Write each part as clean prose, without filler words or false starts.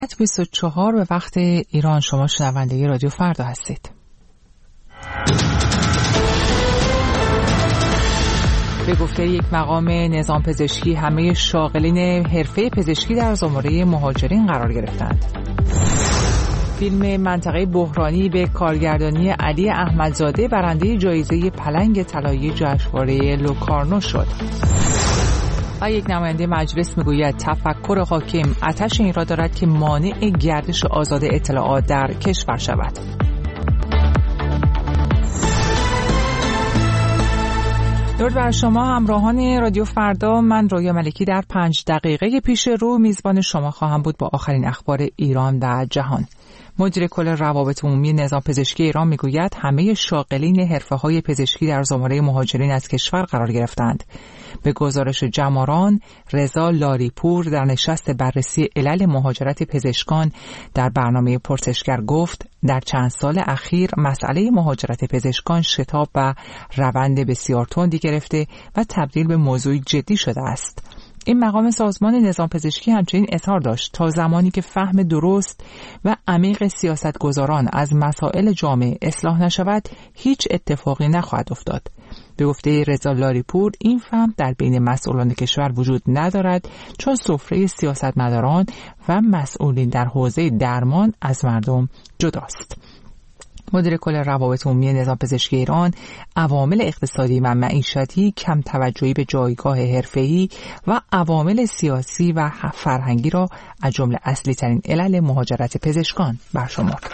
24 به وقت ایران. شما شنونده رادیو فردا هستید. به گفته یک مقام نظام پزشکی همه شاغلین حرفه پزشکی در زمره مهاجرین قرار گرفتند. فیلم منطقه بحرانی به کارگردانی علی احمدزاده برنده جایزه پلنگ طلایی جشنواره لوکارنو شد. و یک نماینده مجلس میگوید تفکر حاکم آتش این را دارد که مانع گردش آزاد اطلاعات در کشور شود. درود بر شما همراهان رادیو فردا. من رویا ملکی در 5 دقیقه پیش رو میزبان شما خواهم بود با آخرین اخبار ایران و جهان. مدیر کل روابط عمومی نظام پزشکی ایران میگوید همه شاغلین حرفه‌های پزشکی در زمره مهاجرین از کشور قرار گرفتند. به گزارش جماران، رضا لاریپور در نشست بررسی علل مهاجرت پزشکان در برنامه پرسشگر گفت در چند سال اخیر مسئله مهاجرت پزشکان شتاب و روند بسیار تندی گرفته و تبدیل به موضوع جدی شده است. این مقام سازمان نظام پزشکی همچنین اظهار داشت تا زمانی که فهم درست و عمیق سیاستگزاران از مسائل جامعه اصلاح نشود هیچ اتفاقی نخواهد افتاد. به گفته رضا لاریپور این فهم در بین مسئولان کشور وجود ندارد چون سفره سیاستمداران و مسئولین در حوزه درمان از مردم جداست. مدیر کل روابط عمومی نظام پزشکی ایران عوامل اقتصادی و معیشتی، کم توجهی به جایگاه حرفه‌ای و عوامل سیاسی و فرهنگی را از جمله اصلی ترین علل مهاجرت پزشکان برشمرد.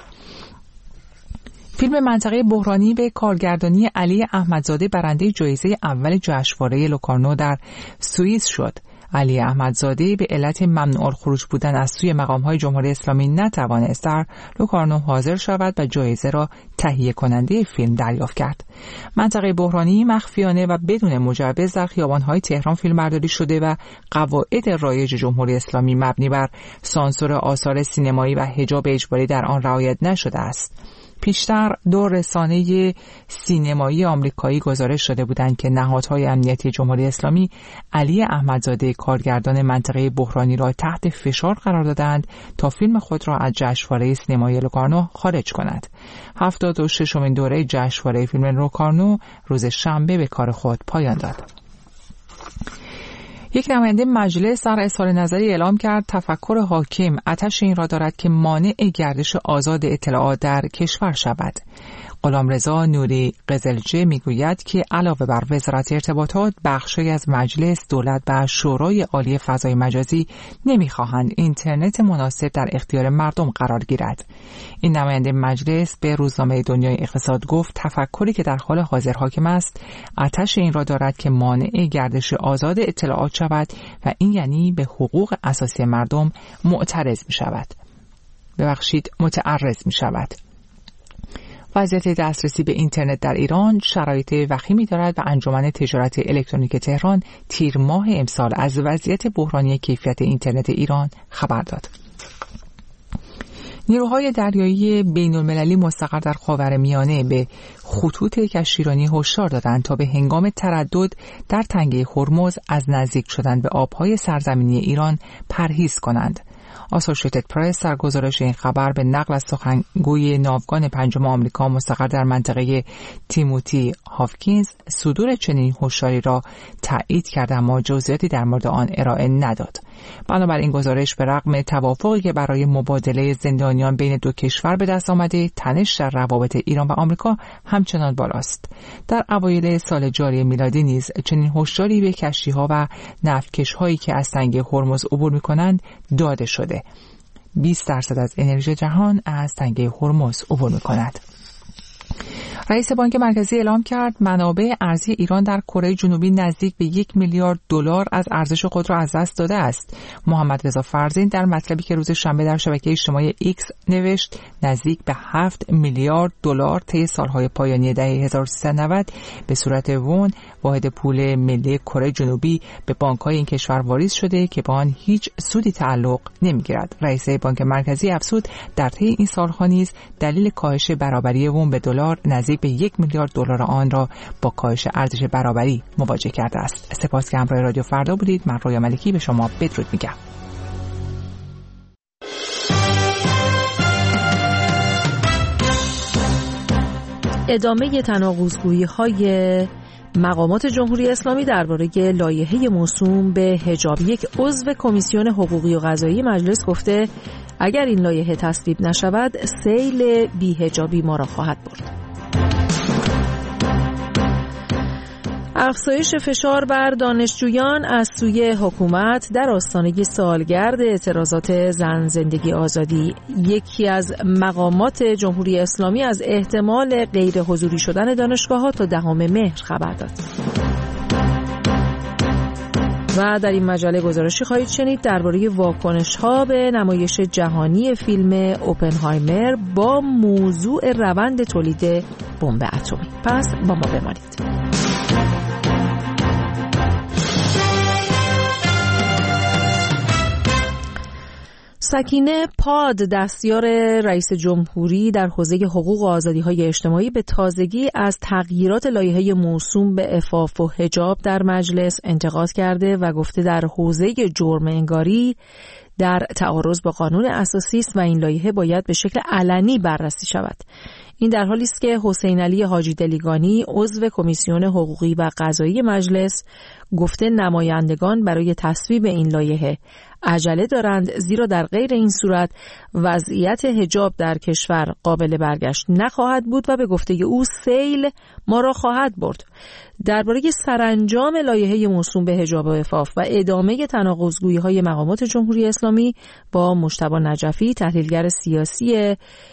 فیلم منطقه بحرانی به کارگردانی علی احمدزاده برنده جایزه اول جشنواره لوکارنو در سوئیس شد. علی احمدزاده به علت ممنوع الخروج بودن از سوی مقام‌های جمهوری اسلامی نتوانست در لوکارنو حاضر شود و جایزه را تهیه کننده فیلم دریافت کرد. منطقه بحرانی مخفیانه و بدون مجوز در خیابان‌های تهران فیلمبرداری شده و قواعد رایج جمهوری اسلامی مبنی بر سانسور آثار سینمایی و حجاب اجباری در آن رعایت نشده است. پیشتر 2 رسانه سینمایی آمریکایی گزارش داده بودند که نهادهای امنیتی جمهوری اسلامی علی احمدزاده کارگردان منطقه بحرانی را تحت فشار قرار دادند تا فیلم خود را از جشنواره سینمایی لوکارنو خارج کند. 76مین دوره جشنواره فیلم لوکارنو روز شنبه به کار خود پایان داد. یک نماینده مجلس در اظهار نظری اعلام کرد تفکر حاکم آتش این را دارد که مانع گردش آزاد اطلاعات در کشور شود. غلامرضا نوری قزلچه میگوید که علاوه بر وزارت ارتباطات بخشی از مجلس، دولت و شورای عالی فضای مجازی نمیخواهند اینترنت مناسب در اختیار مردم قرار گیرد. این نماینده مجلس به روزنامه دنیای اقتصاد گفت تفکری که در حال حاضر حاکم است آتش این را دارد که مانع گردش آزاد اطلاعات شود و این یعنی به حقوق اساسی مردم متعرض می شود. وضعیت دسترسی به اینترنت در ایران شرایط وخیمی دارد و انجمن تجارت الکترونیک تهران تیر ماه امسال از وضعیت بحرانی کیفیت اینترنت ایران خبر داد. نیروهای دریایی بین‌المللی مستقر در خاورمیانه به خطوط کشتیرانی هشدار دادند تا به هنگام تردد در تنگه هرمز از نزدیک شدن به آبهای سرزمینی ایران پرهیز کنند. آسوشیتد پرس در گزارش این خبر به نقل از سخنگوی ناوگان 5 آمریکا مستقر در منطقه تیموتی هافکینز صدور چنین هشداری را تایید کرد اما جزئیاتی در مورد آن ارائه نداد. بنابراین گزارش به رغم توافقی که برای مبادله زندانیان بین 2 کشور به دست آمده، تنش در روابط ایران و آمریکا همچنان بالاست. در اوایل سال جاری میلادی نیز چنین هشداری به کشتی‌ها و نفتکش‌هایی که از تنگه هرمز عبور می‌کنند داده شده. 20% از انرژی جهان از تنگه هرمز عبور می‌کند. رئیس بانک مرکزی اعلام کرد منابع ارزی ایران در کره جنوبی نزدیک به 1 میلیارد دلار از ارزش خود را از دست داده است. محمد رضا فرزین در مطلبی که روز شنبه در شبکه اجتماعی ایکس نوشت نزدیک به 7 میلیارد دلار طی سالهای پایانی دهه 1390 به صورت وون واحد پول ملی کره جنوبی به بانک‌های این کشور واریز شده که با آن هیچ سودی تعلق نمی‌گیرد. رئیس بانک مرکزی افزود در طی این سال‌ها نیز دلیل کاهش برابری وون به دلار نزدیک به 1 میلیارد دلار آن را با کاهش ارزش برابری مواجه کرده است. سپاس که همراه رادیو فردا بودید. من رویا ملکی به شما بدرود میگم. ادامه تناقض‌گویی‌های مقامات جمهوری اسلامی درباره لایحه موسوم به حجاب. یک عضو کمیسیون حقوقی و قضایی مجلس گفته اگر این لایحه تصویب نشود سیل بی‌حجابی ما را خواهد برد. افزایش فشار بر دانشجویان از سوی حکومت در آستانه سالگرد اعتراضات زن زندگی آزادی. یکی از مقامات جمهوری اسلامی از احتمال غیر حضوری شدن دانشگاه‌ها تا 10 مهر خبر داد. و در این مجله گزارشی خواهید شنید درباره واکنش‌ها به نمایش جهانی فیلم اوپنهایمر با موضوع روند تولید بمب اتمی. پس با ما بمانید. سکینه پاد، دستیار رئیس جمهوری در حوزه حقوق و آزادی‌های اجتماعی، به تازگی از تغییرات لایحه موسوم به عفاف و حجاب در مجلس انتقاد کرده و گفته در حوزه جرم انگاری در تعارض با قانون اساسی است و این لایحه باید به شکل علنی بررسی شود. این در حالی است که حسین علی حاجی دلیگانی، عضو کمیسیون حقوقی و قضایی مجلس، گفته نمایندگان برای تصویب این لایحه عجله دارند، زیرا در غیر این صورت وضعیت حجاب در کشور قابل برگشت نخواهد بود و به گفته او سیل ما را خواهد برد. درباره سرانجام لایحه موسوم به حجاب و عفاف و ادامه تناقض‌گویی‌های مقامات جمهوری اسلامی با مجتبی نجفی، تحلیلگر سیاسی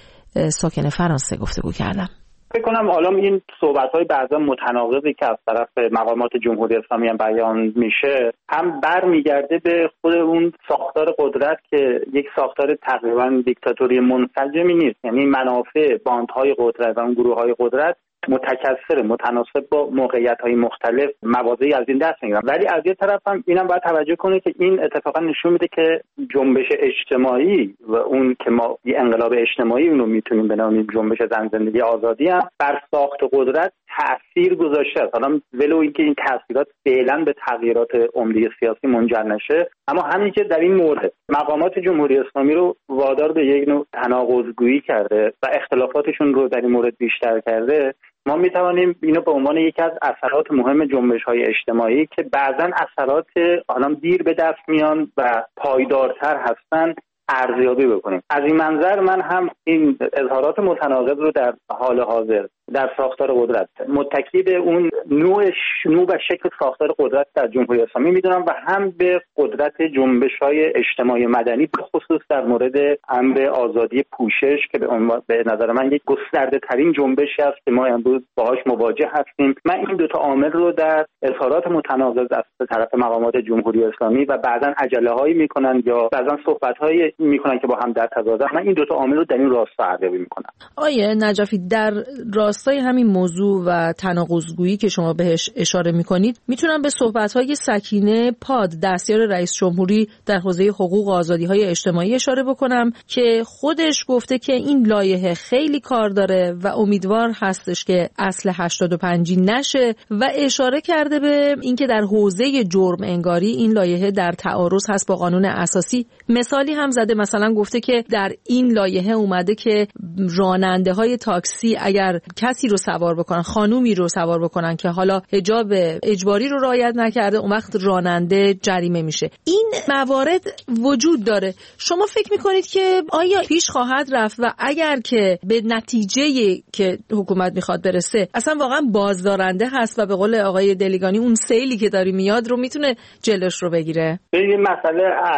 ساکن فرانسه، گفتگو کردم. فکر کنم حالا این صحبت‌های بعضا متناقضی که از طرف مقامات جمهوری اسلامی هم بیان میشه هم برمیگرده به خود اون ساختار قدرت که یک ساختار تقریبا دیکتاتوری منسجمی نیست. یعنی منافع باندهای قدرت و اون گروه‌های قدرت متکثر، متناسب با موقعیت‌های مختلف مواضعی از این دست میگیرن. ولی از یه طرف هم اینم باید توجه کنید که این اتفاقا نشون میده که جنبش اجتماعی و اون که ما یه انقلاب اجتماعی اونو میتونیم بنامیم جنبش زن زندگی آزادی هم بر ساخت قدرت تأثیر گذاشته است. حالا ولو اینکه این تأثیرات فعلا به تغییرات عمده سیاسی منجر نشه، اما همین که در این مورد مقامات جمهوری اسلامی رو وادار به یک نوع تناقض‌گویی کرده و اختلافاتشون رو در این مورد بیشتر کرده، ما میتوانیم اینو به عنوان یکی از اثرات مهم جنبش‌های اجتماعی که بعضاً اثرات آنها دیر به دست میان و پایدارتر هستن ارزیابی بکنیم. از این منظر من هم این اظهارات متناقض رو در حال حاضر در ساختار قدرت متکی به اون نوع و شکل ساختار قدرت در جمهوری اسلامی میدونم و هم به قدرت جنبش‌های اجتماعی مدنی به خصوص در مورد امر آزادی پوشش که به نظر من یک گسترده ترین جنبشی است که ما امروز باهاش مواجه هستیم. من این دو تا عامل رو در اظهارات متناقض از طرف مقامات جمهوری اسلامی و بعضا عجله‌هایی میکنن یا بعضا صحبت‌هایی میکنن که با هم در تضادن، من این دو تا عامل رو در این راستا ارزیابی میکنم. آیه نجفی، در راستای همین موضوع و تناقض‌گویی که شما بهش اشاره میکنید، میتونم به صحبت‌های سکینه پاد، دستیار رئیس جمهوری در حوزه حقوق و آزادی‌های اجتماعی اشاره بکنم که خودش گفته که این لایحه خیلی کار داره و امیدوار هستش که اصل 85 نشه و اشاره کرده به اینکه در حوزه جرم انگاری این لایحه در تعارض هست با قانون اساسی. مثالی هم زده، مثلا گفته که در این لایحه اومده که راننده‌های تاکسی اگر کسی رو سوار بکنن، خانومی رو سوار بکنن که حالا حجاب اجباری رو رعایت نکرده، اون وقت راننده جریمه میشه. این موارد وجود داره. شما فکر میکنید که آیا پیش خواهد رفت و اگر که به نتیجه که حکومت میخواد برسه اصلا واقعا بازدارنده هست و به قول آقای دلیگانی اون سیلی که داری میاد رو میتونه جلوش رو بگیره؟ این مسئله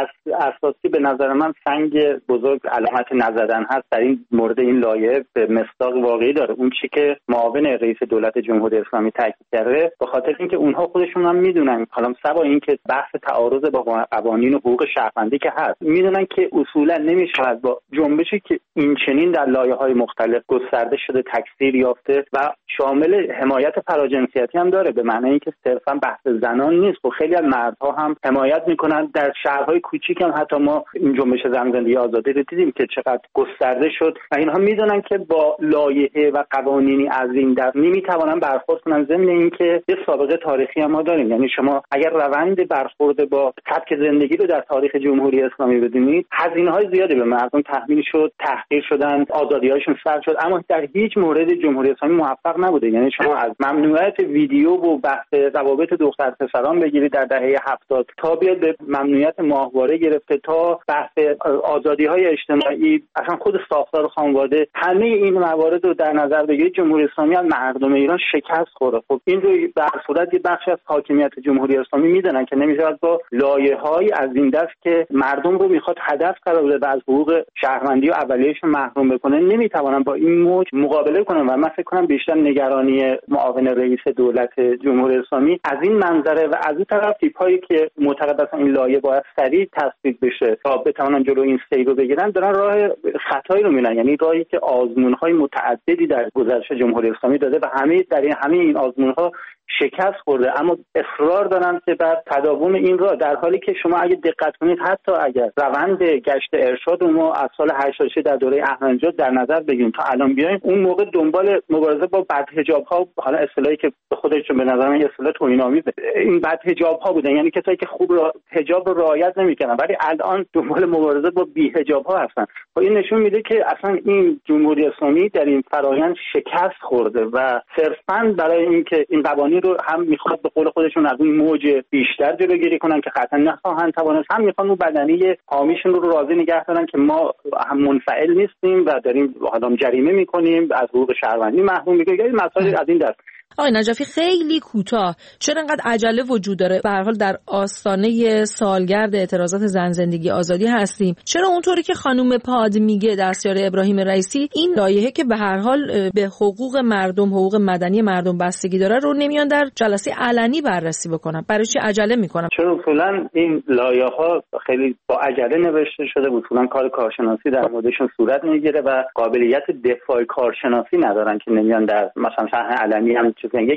اساسی به نظر من سنگ بزرگ علامت نزدن هست در این مورد. این لایحه به مصداق واقعی داره. اون چی که معاون رئیس دولت جمهوری اسلامی تاکید کرده، به خاطر اینکه اونها خودشون هم میدونن، حالا سوا اینکه بحث تعارض با قوانین و حقوق شهروندی که هست، میدونن که اصولا نمیشه با جنبشی که این چنین در لایه‌های مختلف گسترده شده، تکثیر یافته و شامل حمایت فراجنسیتی هم داره، به معنی اینکه صرفا بحث زنان نیست و خیلی از مردها هم حمایت میکنن. در شهرهای کوچیک هم حتی ما این جنبش زن زندگی آزادی رو دیدیم که چقدر گسترده شد و اینها میدونن که با لایحه و قوانینی از این دست نمیتوانن برخورد کنن، ضمن اینکه یه سابقه تاریخی هم ما داریم. یعنی شما اگر روند برخورد با سبک زندگی رو در تاریخ جمهوری اسلامی بدونید، هزینه‌های زیادی به مردم تحمیل شد، تحقیر شدن، آزادی‌هاشون سلب شد، اما در هیچ مورد جمهوری اسلامی موفق نبوده. یعنی شما از ممنوعیت ویدیو و بحث روابط دختر پسران بگیرید در دهه 70 تا بیاد به ممنوعیت ماهواره گرفته تا بحث آزادی‌های اجتماعی، اصلا خود ساختار خانواده، همه این موارد رو در نظر بگیرید جمهوری اسلامی از مردم ایران شکست خورده. خب این رو به هر صورت یه بخشی از حاکمیت جمهوری اسلامی میدونن که نمی‌شود با لایه‌های از این دست که مردم رو میخواد هدف قرار بده و از حقوق شهروندی و اولیه‌اش محروم بکنه نمیتوانن با این موج مقابله کنن. و من فکر کنم بیشتر نگرانی معاون رئیس دولت جمهوری اسلامی از این منظره و از این طرف تیپ‌هایی که معتقد هستن این لایه باید سریع تصویب بشه تا بتونن جلو این سیر رو بگیرن، دارن راه خطایی رو میرن. یعنی راهی که آزمون‌های متعددی در گذشته جمهوری اسلامی داده و همه این آزمون‌ها شکست خورده، اما اصرار دارن که بر تداوم این راه، در حالی که شما اگه دقت کنید حتی اگر روند گشت ارشاد ما از سال 86 در دوره احمدی‌نژاد در نظر بگیریم تا الان بیایم، اون موقع دنبال مبارزه با بدحجاب‌ها، حالا اصطلاحی که خودشون به نظر من اصطلاح توهین‌آمیزه، این بدحجاب‌ها بودن، یعنی کسایی که خوب حجاب رو رعایت نمی‌کردن، ولی الان دنبال مبارزه با بی‌حجاب‌ها هستن. و این نشون میده که اصلا این جمهوری اسلامی در این فرآیند شکست خورده و صرفاً برای اینکه این قوانین رو هم میخواد به قول خودشون از اون موج بیشتر جلوگیری کنن که قطعا نخواهند توانست، هم میخوان اون بدنی حامیشون رو راضی نگه دارن که ما هم منفعل نیستیم و داریم آدم جریمه میکنیم، از حقوق شهروندی محروم میکنیم. این مسائل از این دست. آقای نجفی خیلی کوتاه، چرا انقدر عجله وجود داره؟ به هر حال در آستانه سالگرد اعتراضات زن زندگی آزادی هستیم. چرا اونطوری که خانم پاد میگه دستیار ابراهیم رئیسی این لایحه که به هر حال به حقوق مردم، حقوق مدنی مردم بستگی داره رو نمیان در جلسه علنی بررسی بکنن؟ برای چی عجله میکنن؟ چون اصولا این لایحه‌ها خیلی با عجله نوشته شده، اصولا کار کارشناسی در موردشون صورت میگیره و قابلیت دفاع کارشناسی ندارن که نمیان در مثلا صحنه علنی هم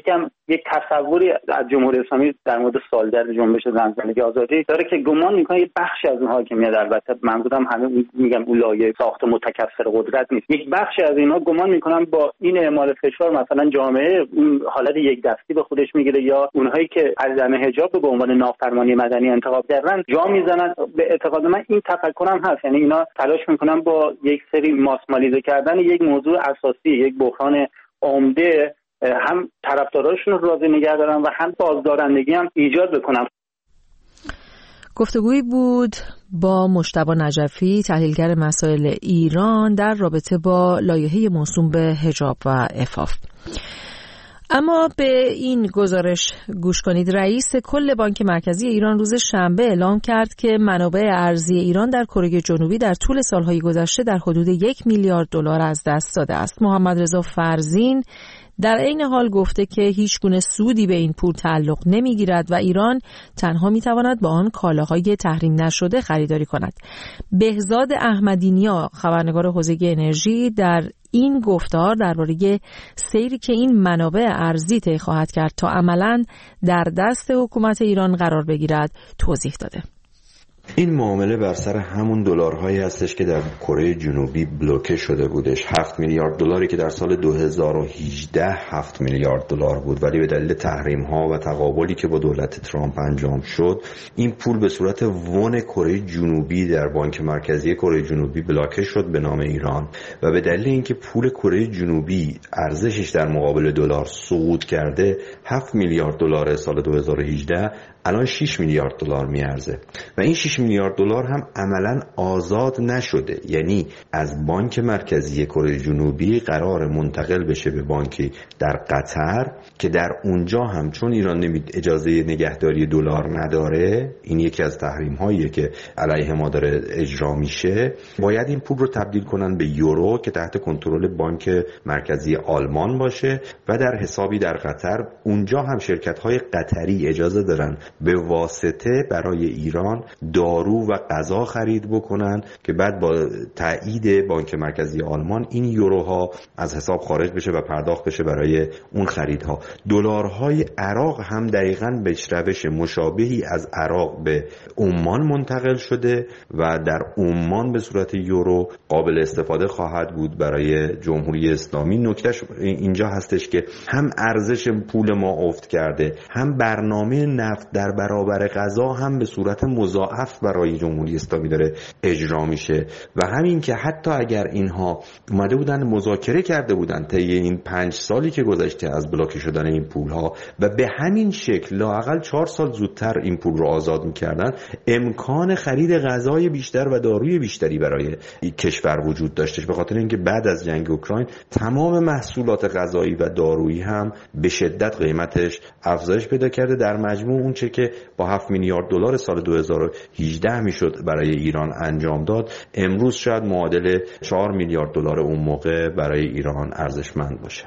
یک تصوری از جمهوری اسلامی در مورد سالگرد جنبش زن زندگی آزادی داره که گمان میکنه یه بخشی از اون حاکمیت، البته منظورم همه میگم اون لایه ساخت متکثر قدرت نیست، یک بخشی از اینها گمان میکنن با این اعمال فشار مثلا جامعه اون حالت یک دستی به خودش میگیره، یا اونهایی که عدم حجاب به عنوان نافرمانی مدنی انتخاب کردن جا میزنن. به اعتقاد من این تفکرم هست، یعنی اینا تلاش میکنن با یک سری ماسمالیزه کردن یک موضوع اساسی، یک بحران عمده، هم طرفداراشون رو راضی نگه دارن و هم بازدارندگی هم ایجاد بکنن. گفتگویی بود با مجتبی نجفی، تحلیلگر مسائل ایران، در رابطه با لایحه موسوم به حجاب و عفاف. اما به این گزارش گوش کنید. رئیس کل بانک مرکزی ایران روز شنبه اعلام کرد که منابع ارزی ایران در کره جنوبی در طول سالهای گذشته در حدود 1 میلیارد دلار از دست داده است. محمد رضا فرزین در عین حال گفته که هیچ گونه سودی به این پول تعلق نمیگیرد و ایران تنها میتواند با آن کالاهای تحریم نشده خریداری کند. بهزاد احمدی‌نیا، خبرنگار حوزه انرژی، در این گفتار درباره سیری که این منابع ارزی طی خواهد کرد تا عملاً در دست حکومت ایران قرار بگیرد توضیح داده. این معامله بر سر همون دلارهایی هستش که در کره جنوبی بلوکه شده بودش. 7 میلیارد دلاری که در سال 2018 7 میلیارد دلار بود، ولی به دلیل تحریم ها و تقابلی که با دولت ترامپ انجام شد این پول به صورت وون کره جنوبی در بانک مرکزی کره جنوبی بلوکه شد به نام ایران و به دلیل اینکه پول کره جنوبی ارزشش در مقابل دلار سقوط کرده 7 میلیارد دلار سال 2018 الان 6 میلیارد دلار میارزه و این 6 میلیارد دلار هم عملاً آزاد نشده، یعنی از بانک مرکزی کره جنوبی قرار منتقل بشه به بانکی در قطر که در اونجا هم چون ایران اجازه نگهداری دلار نداره، این یکی از تحریم هاییه که علیه ما داره اجرا میشه، باید این پول رو تبدیل کنن به یورو که تحت کنترل بانک مرکزی آلمان باشه و در حسابی در قطر. اونجا هم شرکت های قطری اجازه دارن به واسطه برای ایران دارو و غذا خرید بکنن که بعد با تایید بانک مرکزی آلمان این یوروها از حساب خارج بشه و پرداخت بشه برای اون خریدها. دلارهای عراق هم دقیقاً به روش مشابهی از عراق به عمان منتقل شده و در عمان به صورت یورو قابل استفاده خواهد بود برای جمهوری اسلامی. نکتهش اینجا هستش که هم ارزش پول ما افت کرده، هم برنامه نفت در در برابر قضا هم به صورت مضاعف برای جمهوری اسلامی داره اجرا میشه و همین که حتی اگر اینها اومده بودن مذاکره کرده بودن طی این 5 سالی که گذشته از بلاکه شدن این پولها و به همین شکل لااقل 4 سال زودتر این پول رو آزاد میکردن، امکان خرید غذای بیشتر و داروی بیشتری برای کشور وجود داشتش، به خاطر اینکه بعد از جنگ اوکراین تمام محصولات غذایی و دارویی هم به شدت قیمتش افزایش پیدا کرده. در مجموع اون چه که با 7 میلیارد دلار سال 2018 میشد برای ایران انجام داد، امروز شاید معادل 4 میلیارد دلار اون موقع برای ایران ارزشمند باشه.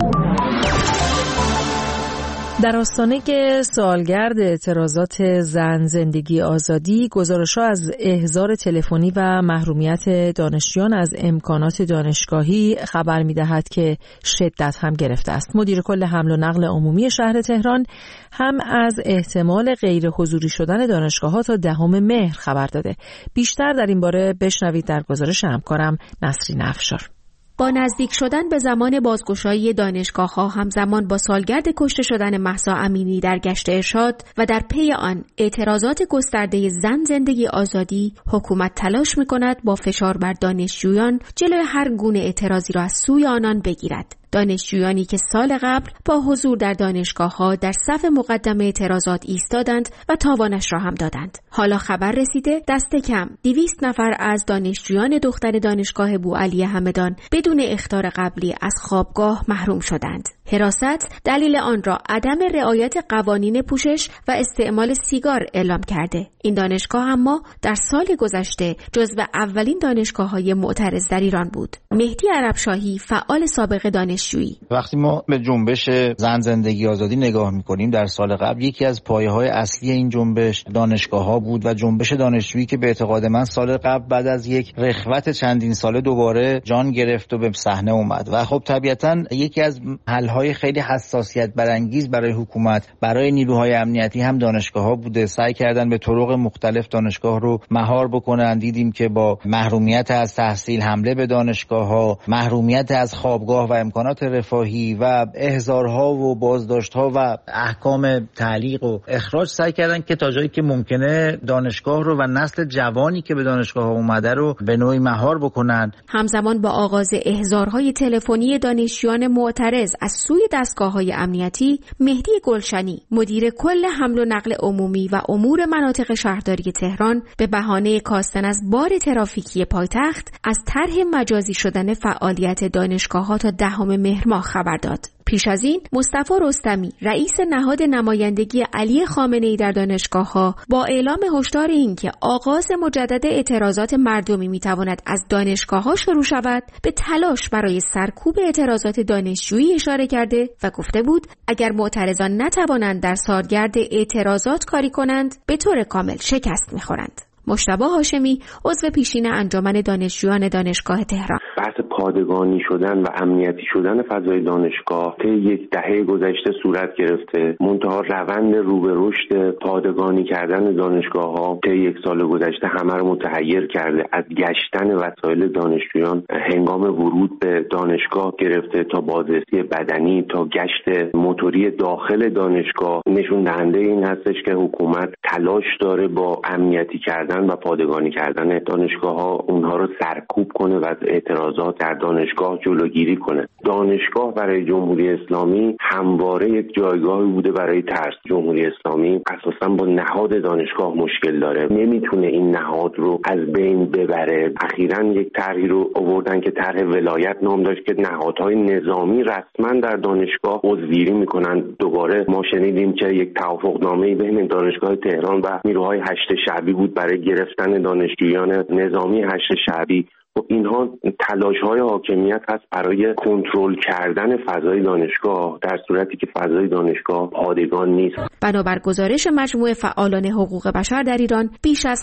در آستانه سالگرد اعتراضات زن زندگی آزادی، گزارش‌ها از احضار تلفنی و محرومیت دانشجویان از امکانات دانشگاهی خبر می‌دهد که شدت هم گرفته است. مدیر کل حمل و نقل عمومی شهر تهران هم از احتمال غیر حضوری شدن دانشگاه‌ها تا 10 مهر خبر داده. بیشتر در این باره بشنوید در گزارش همکارم نسرین افشار. با نزدیک شدن به زمان بازگشایی دانشگاه‌ها همزمان با سالگرد کشته شدن مهسا امینی در گشت ارشاد و در پی آن اعتراضات گسترده زن زندگی آزادی، حکومت تلاش می‌کند با فشار بر دانشجویان جلوی هر گونه اعتراضی را از سوی آنان بگیرد. دانشجویانی که سال قبل با حضور در دانشگاه‌ها در صف مقدم اعتراضات ایستادند و تاوانش را هم دادند. حالا خبر رسیده دست کم 200 نفر از دانشجویان دختر دانشگاه بوعلی همدان بدون اخطار قبلی از خوابگاه محروم شدند. حراست دلیل آن را عدم رعایت قوانین پوشش و استعمال سیگار اعلام کرده. این دانشگاه اما در سال گذشته جزو اولین دانشگاه‌های معترض در ایران بود. مهدی عربشاهی، فعال سابق دانشجویی: وقتی ما به جنبش زن زندگی آزادی نگاه می‌کنیم، در سال قبل یکی از پایه‌های اصلی این جنبش دانشگاه‌ها بود و جنبش دانشجویی که به اعتقاد من سال قبل بعد از یک رخوت چندین ساله دوباره جان گرفت و به صحنه اومد و خب طبیعتاً یکی از حل‌های خیلی حساسیت برانگیز برای حکومت، برای نیروهای امنیتی هم دانشگاه‌ها بوده. سعی کردن به طرق مختلف دانشگاه رو مهار بکنن. دیدیم که با محرومیت از تحصیل، حمله به دانشگاه‌ها، محرومیت از خوابگاه و امکانات رفاهی و احضارها و بازداشت‌ها و احکام تعلیق و اخراج، سعی کردن که تا جایی که ممکنه دانشگاه رو و نسل جوانی که به دانشگاه اومده رو به نوعی مهار بکنن. همزمان با آغاز احضارهای تلفنی دانشجویان معترض از سوی دستگاه‌های امنیتی، مهدی گلشنی، مدیر کل حمل و نقل عمومی و امور مناطق شهرداری تهران، به بهانه کاستن از بار ترافیکی پایتخت از طرح مجازی شدن فعالیت دانشگاه‌ها تا 10 مهر ماه خبر داد. پیش از این مصطفی رستمی، رئیس نهاد نمایندگی علی خامنه‌ای در دانشگاه‌ها، با اعلام هشدار اینکه آغاز مجدد اعتراضات مردمی می‌تواند از دانشگاه‌ها شروع شود، به تلاش برای سرکوب اعتراضات دانشجویی اشاره کرده و گفته بود اگر معترضان نتوانند در سالگرد اعتراضات کاری کنند، به طور کامل شکست می‌خورند. مجتبی هاشمی، عضو پیشین انجمن دانشجویان دانشگاه تهران: بحث پادگانی شدن و امنیتی شدن فضای دانشگاه طی یک دهه گذشته صورت گرفته. منتها روند رو به رشد پادگانی کردن دانشگاه‌ها طی یک سال گذشته همه رو متحیر کرده. از گشتن وسایل دانشجویان هنگام ورود به دانشگاه گرفته تا بازرسی بدنی تا گشت موتوری داخل دانشگاه، نشون دهنده این هستش که حکومت تلاش داره با امنیتی کردن و پادگانی کردن دانشگاه‌ها اونها رو سرکوب کنه و از اعتراضات در دانشگاه جلوگیری کنه. دانشگاه برای جمهوری اسلامی همواره یک جایگاهی بوده برای ترس. جمهوری اسلامی اساساً با نهاد دانشگاه مشکل داره، نمیتونه این نهاد رو از بین ببره. اخیراً یک طرحی رو آوردن که طرح ولایت نام داشت که نهادهای نظامی رسما در دانشگاه عضوگیری میکنن. دوباره ما شنیدیم که یک توافقنامه‌ای بین دانشگاه تهران و نیروهای هشت شعبی بود برای گرفتن دانشجویان نظامی هشت شعبی. و اینها تلاش‌های حاکمیت هست برای کنترل کردن فضای دانشگاه، در صورتی که فضای دانشگاه پادگان نیست. بنابر گزارش مجموعه فعالان حقوق بشر در ایران، بیش از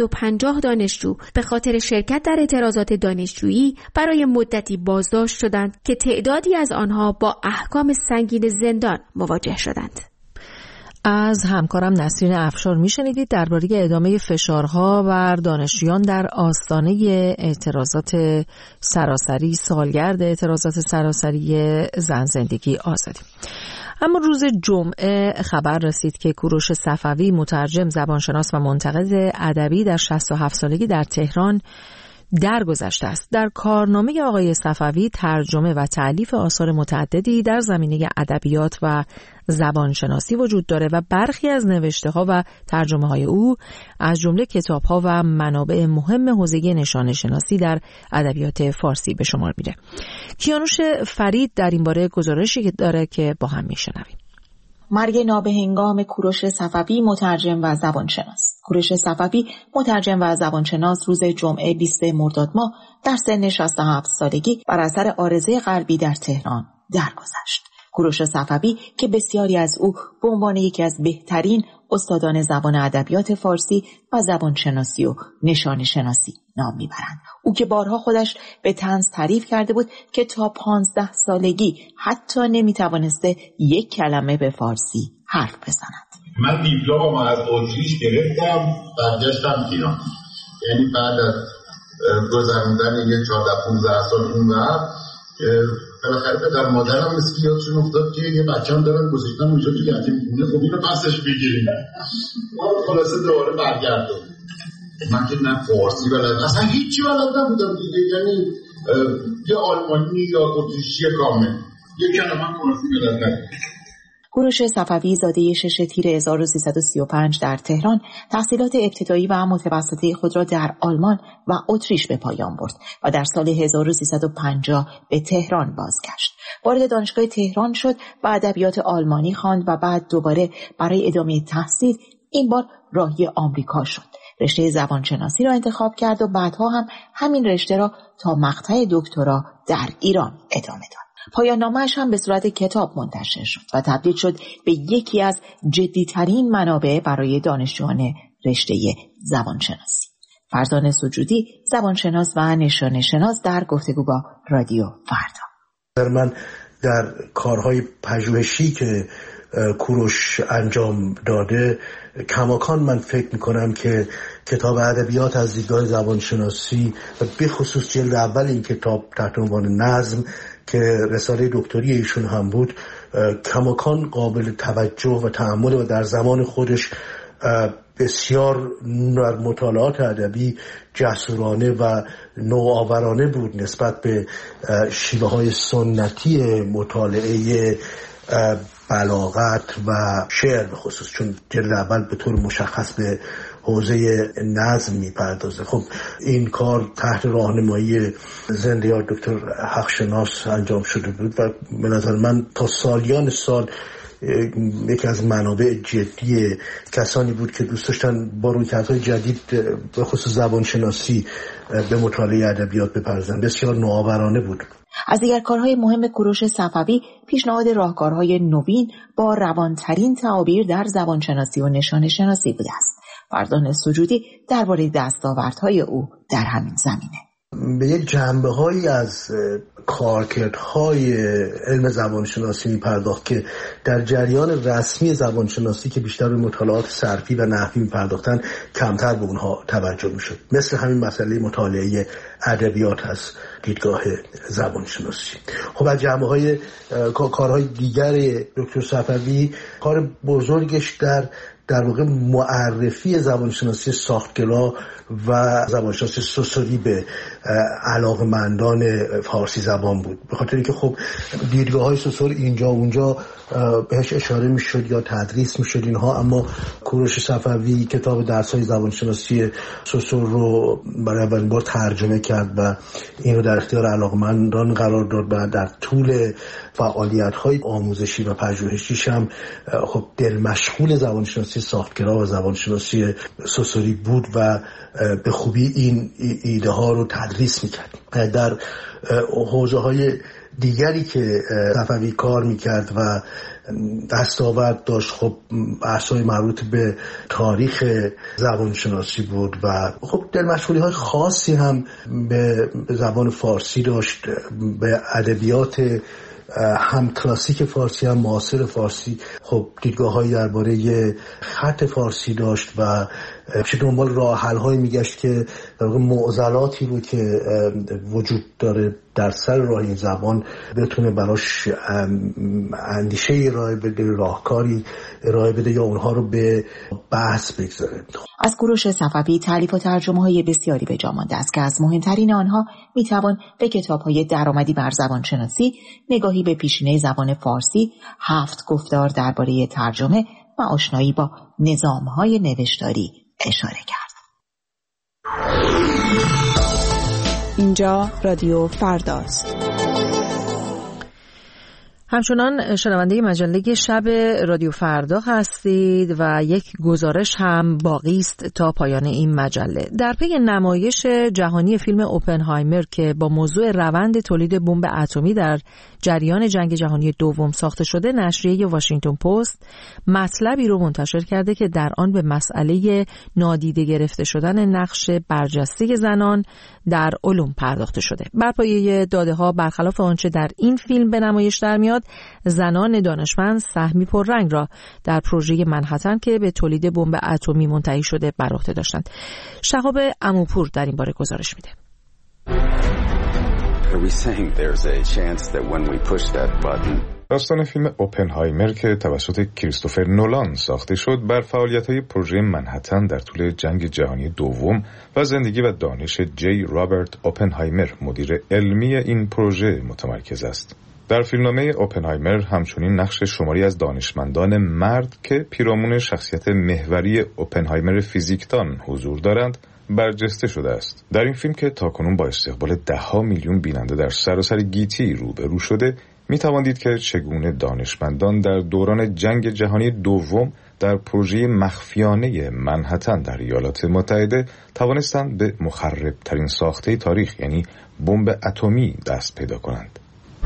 750 دانشجو به خاطر شرکت در اعتراضات دانشجویی برای مدتی بازداشت شدند که تعدادی از آنها با احکام سنگین زندان مواجه شدند. از همکارم نسرین افشار میشنیدید درباره ادامه فشارها بر دانشجویان در آستانه اعتراضات سراسری، سالگرد اعتراضات سراسری زن زندگی آزادی. اما روز جمعه خبر رسید که کوروش صفوی، مترجم، زبانشناس و منتقد ادبی در 67 سالگی در تهران درگذشته است. در کارنامه آقای صفوی ترجمه و تألیف آثار متعددی در زمینه ادبیات و زبانشناسی وجود داره و برخی از نوشته‌ها و ترجمه‌های او از جمله کتاب‌ها و منابع مهم حوزه نشان شناسی در ادبیات فارسی به شمار میره. کیانوش فرید در این باره گزارشی داره که با هم میشنویم. مرگ نابهنگام کوروش صفوی، مترجم و زبانشناس. کوروش صفوی، مترجم و زبانشناس، روز جمعه 20 مرداد ماه در سن 67 سالگی بر اثر عارضه قلبی در تهران درگذشت. کوروش صفوی که بسیاری از او به عنوان یکی از بهترین استادان زبان ادبیات فارسی و زبانشناسی و نشان شناسی نام میبرند. او که بارها خودش به طنز تعریف کرده بود که تا 15 سالگی حتی نمیتوانسته یک کلمه به فارسی حرف بزند. من دیپلمم از اتریش گرفتم، برگشتم ایران. یعنی بعد از گذروندن یه 14-15 سال اونور بالاخره پدر مادرم مثل یادشون افتاد که یه بچه‌ام دارن گذاشتن اونجا تو یتیمخونه، خب اینو پسش بگیریم. ما خلاصه دوباره برگردم. من که نه فارسی بلد، اصلا هیچی بلد نبودم دیگه، یعنی یه آلمانی یا اتریشی کامل، یه کلمه فارسی بلد نبودم. کوروش صفوی زاده 6 تیر 1335 در تهران تحصیلات ابتدایی و متوسطه خود را در آلمان و اتریش به پایان برد و در سال 1350 به تهران بازگشت. وارد دانشگاه تهران شد و ادبیات آلمانی خواند و بعد دوباره برای ادامه تحصیل این بار راهی آمریکا شد. رشته زبانشناسی را انتخاب کرد و بعدها هم همین رشته را تا مقطع دکترا در ایران ادامه داد. پایان نامه‌اش هم به صورت کتاب منتشر شد و تبدیل شد به یکی از جدی‌ترین منابع برای دانشجویان رشته زبانشناسی. فرزان سجودی، زبانشناس و نشان شناس، در گفتگو با رادیو فردا. من در کارهای پژوهشی که کوروش انجام داده کماکان من فکر میکنم که کتاب ادبیات از دیدگاه زبانشناسی و به خصوص جلد اول این کتاب تحت عنوان نظم که رساله دکتری ایشون هم بود کماکان قابل توجه و تأمل و در زمان خودش بسیار در مطالعات ادبی جسورانه و نوآورانه بود نسبت به شیوه های سنتی مطالعه بلاغت و شعر به خصوص، چون جلد اول به طور مشخص به حوزه نظم میپردازه. خب این کار تحت راهنمایی زنده‌یار دکتر حقشناس انجام شده بود و به نظر من تا سالیان سال یکی از منابع جدی کسانی بود که دوست داشتن با رویکردهای جدید به خصوص زبانشناسی به مطالعه ادبیات بپردازن. بسیار نوآورانه بود. از دیگر کارهای مهم کوروش صفوی پیشنهاد راهکارهای نوین با روانترین تعابیر در زبانشناسی و نشان شناسی بوده است. فرزان سجودی درباره دستاوردهای او در همین زمینه به یک جنبه‌هایی از کارکردهای علم زبانشناسی می‌پرداخت که در جریان رسمی زبانشناسی که بیشتر به مطالعات صرفی و نحوی می‌پرداختن کمتر به اونها توجه می‌شد. مثل همین مسئله مطالعه ادبیات از دیدگاه زبانشناسی. خب از جنبه‌های کارهای دیگر دکتر صفوی، کار بزرگش در واقع معرفی زبانشناسی ساختگرا و زبانشناسی سوسوری به علاقمندان فارسی زبان بود، به خاطر اینکه خب دیدگاه‌های سوسور اینجا اونجا بهش اشاره میشد یا تدریس میشد اینها، اما کوروش صفوی کتاب درس‌های زبانشناسی سوسور رو برای اولین بار ترجمه کرد و این رو در اختیار علاقمندان قرار داد و در طول فعالیت‌های آموزشی و پژوهشیش هم خب دل مشغول زبانشناسی ساختگرا و زبانشناسی سوسوری بود و به خوبی این ایده ها رو تدریس میکرد. در حوزه های دیگری که صفوی کار میکرد و دستاورد داشت، خب بحث‌های مربوط به تاریخ زبانشناسی بود و خب دلمشغولی های خاصی هم به زبان فارسی داشت، به ادبیات هم کلاسیک فارسی هم معاصر فارسی. خب دیدگاه‌هایی درباره خط فارسی داشت و چه دنبال راه حل هایی میگشت که در واقع معضلاتی رو که وجود داره در سر راه این زبان بتونه براش اندیشه ارائه بده، راهکاری ارائه بده یا اونها رو به بحث بگذاره. از کوروش صفوی تالیف و ترجمه های بسیاری به جا مانده است که از مهمترین آنها میتوان به کتاب های درآمدی بر زبانشناسی، نگاهی به پیشینه زبان فارسی، 7 گفتار درباره ترجمه و آشنایی با نظام های نوشتاری اشاره کرد. اینجا رادیو فرداست. همچنان شنونده مجله شب رادیو فردا هستید و یک گزارش هم باقی است تا پایان این مجله. در پی نمایش جهانی فیلم اوپنهایمر که با موضوع روند تولید بمب اتمی در جریان جنگ جهانی دوم ساخته شده، نشریه واشنگتن پست مطلبی رو منتشر کرده که در آن به مسئله نادیده گرفته شدن نقش برجسته زنان در علوم پرداخته شده. بر پایه داده‌ها برخلاف آنچه در این فیلم به نمایش در میاد، زنان دانشمند سهمی پررنگ را در پروژه منهتن که به تولید بمب اتمی منتهی شده بر عهده داشتند. شهاب عموپور در این باره گزارش میده. داستان فیلم اوپنهایمر که توسط کریستوفر نولان ساخته شد بر فعالیت‌های پروژه منهتن در طول جنگ جهانی دوم و زندگی و دانش جی رابرت اوپنهایمر، مدیر علمی این پروژه، متمرکز است. در فیلمنامه اوپنهایمر همچنین نقش شماری از دانشمندان مرد که پیرامون شخصیت محوری اوپنهایمر فیزیکدان حضور دارند برجسته شده است. در این فیلم که تاکنون با استقبال 10 میلیون بیننده در سراسر گیتی روبرو شده، می‌توان دید که چگونه دانشمندان در دوران جنگ جهانی دوم در پروژه مخفیانه منهتن در ایالات متحده توانستند به مخرب‌ترین ساخته تاریخ، یعنی بمب اتمی، دست پیدا کنند.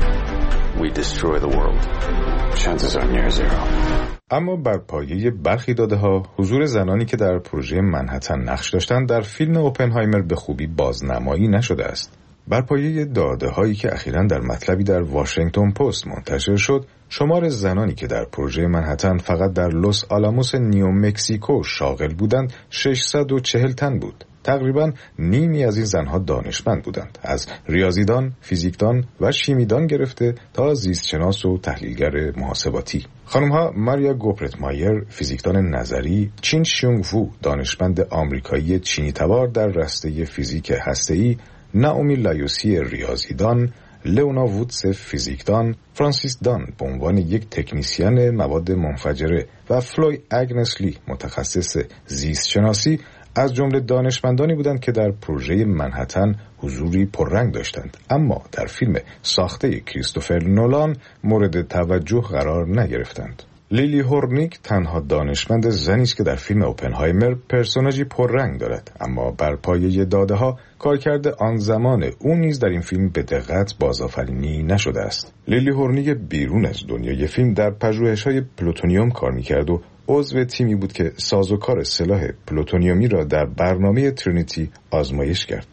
We destroy the world. Chances are near zero. اما بر پایه برخی داده‌ها، حضور زنانی که در پروژه منهتن نقش داشتند در فیلم اوپنهایمر به خوبی بازنمایی نشده است. بر پایه داده‌هایی که اخیراً در مطلبی در واشنگتن پست منتشر شد، شمار زنانی که در پروژه منهتن فقط در لس آلاموس نیو مکزیکو شاغل بودند 640 تن بود. تقریباً نیمی از این زنها دانشمند بودند، از ریاضیدان، فیزیکدان و شیمیدان گرفته تا زیستشناس و تحلیلگر محاسباتی. خانم‌ها ماریا گوپرتمایر، فیزیکدان نظری، چین شیونگ وو، دانشمند آمریکایی چینی تبار در رشته فیزیک هسته‌ای، نائومی لایوسی ریاضیدان، لئونا وودز فیزیکدان، فرانسیس دان به عنوان یک تکنیسیان مواد منفجره و فلوی اگنسلی متخصص زیست شناسی از جمله دانشمندانی بودند که در پروژه منهتن حضوری پررنگ داشتند، اما در فیلم ساخته کریستوفر نولان مورد توجه قرار نگرفتند. لیلی هورنیک تنها دانشمند زنی است که در فیلم اوپنهایمر پرسوناژی پررنگ دارد، اما بر پایه داده‌ها کارکرد آن زمان او نیز در این فیلم به دقت بازآفرینی نشده است. لیلی هورنیک بیرون از دنیای فیلم در پژوهش‌های پلوتونیوم کار می‌کرد و عضو تیمی بود که سازوکار سلاح پلوتونیومی را در برنامه ترینیتی آزمایش کرد.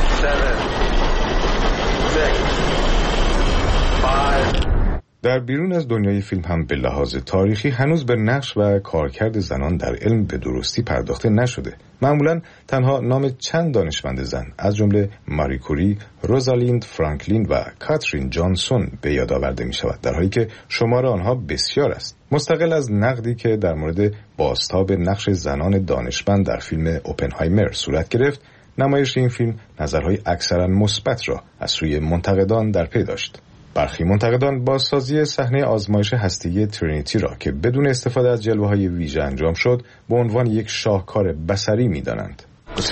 در بیرون از دنیای فیلم هم به لحاظ تاریخی هنوز به نقش و کارکرد زنان در علم به درستی پرداخته نشده. معمولاً تنها نام چند دانشمند زن از جمله ماری کوری، روزالیند فرانکلین و کاترین جانسون به یاد آورده می شود، در حالی که شمار آنها بسیار است. مستقل از نقدی که در مورد بازتاب نقش زنان دانشمند در فیلم اوپنهایمر صورت گرفت، نمایش این فیلم نظرهای اکثراً مثبت را از سوی منتقدان در پی داشت. برخی منتقدان بازسازی صحنه آزمایش هسته‌ای ترینیتی را که بدون استفاده از جلوه‌های ویژه انجام شد به عنوان یک شاهکار بصری می‌دانند.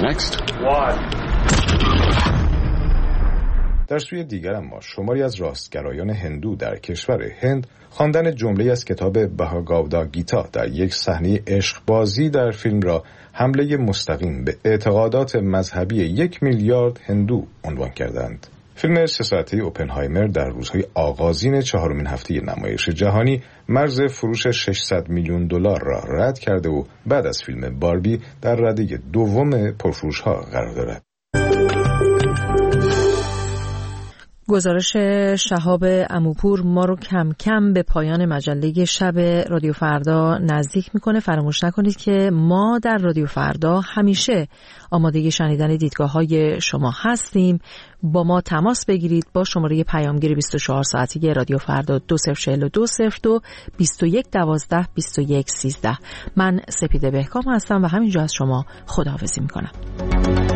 در سوی دیگر اما شماری از راستگرایان هندو در کشور هند خواندن جمله‌ای از کتاب بهاگاودا گیتا در یک صحنه عشقبازی در فیلم را حمله مستقیم به اعتقادات مذهبی 1 میلیارد هندو عنوان کردند. فیلم 3 ساعته اوپنهایمر در روزهای آغازین 4مین هفته نمایش جهانی مرز فروش 600 میلیون دلار را رد کرده و بعد از فیلم باربی در رده دوم پرفروش‌ها قرار دارد. گزارش شهاب عموپور ما رو کم کم به پایان مجله شب رادیو فردا نزدیک میکنه. فراموش نکنید که ما در رادیو فردا همیشه آماده شنیدن دیدگاه‌های شما هستیم. با ما تماس بگیرید با شماره پیامگیر 24 ساعتی رادیو فردا 204202 2112 2113. من سپیده بهکام هستم و همینجا از شما خداحافظی میکنم.